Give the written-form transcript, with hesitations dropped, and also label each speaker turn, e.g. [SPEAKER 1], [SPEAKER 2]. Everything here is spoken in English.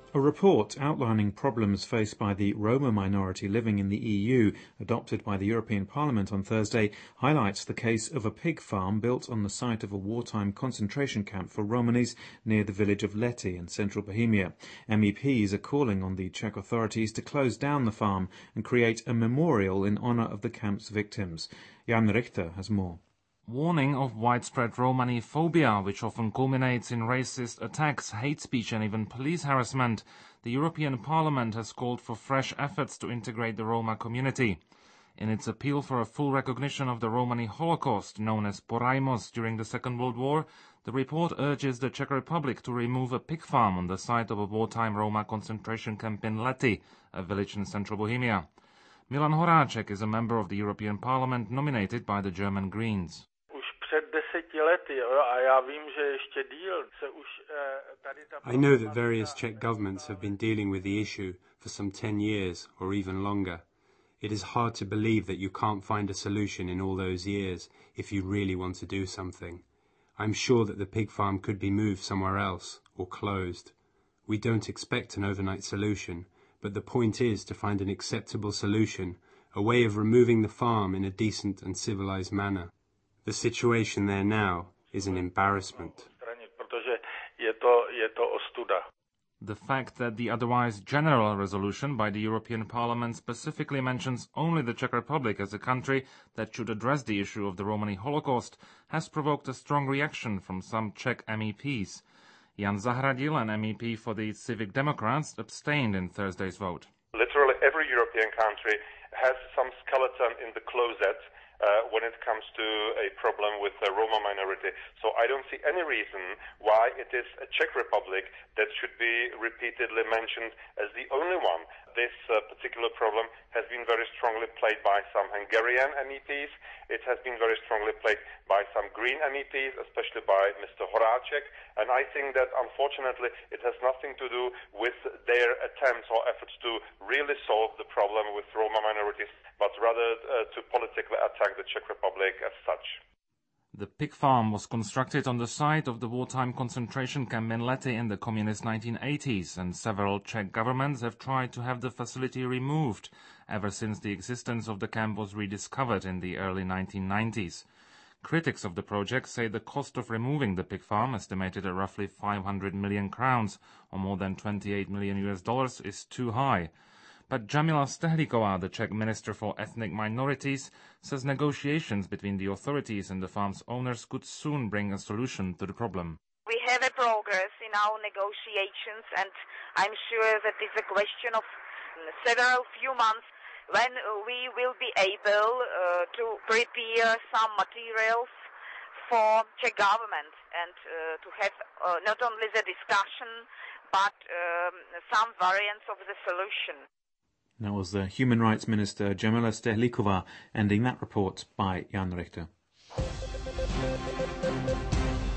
[SPEAKER 1] A report outlining problems faced by the Roma minority living in the EU, adopted by the European Parliament on Thursday, highlights the case of a pig farm built on the site of a wartime concentration camp for Romanis near the village of Lety in central Bohemia. MEPs are calling on the Czech authorities to close down the farm and create a memorial in honour of the camp's victims. Jan Richter has more.
[SPEAKER 2] Warning of widespread Romani phobia, which often culminates in racist attacks, hate speech and even police harassment, the European Parliament has called for fresh efforts to integrate the Roma community. In its appeal for a full recognition of the Romani Holocaust, known as Poraimos during the Second World War, the report urges the Czech Republic to remove a pig farm on the site of a wartime Roma concentration camp in Lety, a village in central Bohemia. Milan Horáček is a member of the European Parliament nominated by the German Greens.
[SPEAKER 3] I know that various Czech governments have been dealing with the issue for some 10 years or even longer. It is hard to believe that you can't find a solution in all those years if you really want to do something. I'm sure that the pig farm could be moved somewhere else or closed. We don't expect an overnight solution, but the point is to find an acceptable solution, a way of removing the farm in a decent and civilized manner. The situation there now is an embarrassment.
[SPEAKER 2] The fact that the otherwise general resolution by the European Parliament specifically mentions only the Czech Republic as a country that should address the issue of the Romani Holocaust has provoked a strong reaction from some Czech MEPs. Jan Zahradil, an MEP for the Civic Democrats, abstained in Thursday's vote.
[SPEAKER 4] Literally every European country has some skeleton in the closet when it comes to a problem with the Roma minority. So I don't see any reason why it is a Czech Republic that should be repeatedly mentioned as the only one. This particular problem has been very strongly played by some Hungarian MEPs. It has been very strongly played by some Green MEPs, especially by Mr. Horáček. And I think that, unfortunately, it has nothing to do with their attempts or efforts to really solve the problem with Roma minorities, but rather to politically attack the Czech Republic as such.
[SPEAKER 2] The pig farm was constructed on the site of the wartime concentration camp in Lety in the communist 1980s, and several Czech governments have tried to have the facility removed ever since the existence of the camp was rediscovered in the early 1990s. Critics of the project say the cost of removing the pig farm, estimated at roughly 500 million crowns, or more than $28 million, is too high. But Jamila Stehlíková, the Czech Minister for Ethnic Minorities, says negotiations between the authorities and the farm's owners could soon bring a solution to the problem.
[SPEAKER 5] We have a progress in our negotiations, and I'm sure that it's a question of several few months when we will be able to prepare some materials for Czech government and to have not only the discussion but some variants of the solution.
[SPEAKER 1] That was the Human Rights Minister Jamila Stehlíková ending that report by Jan Richter.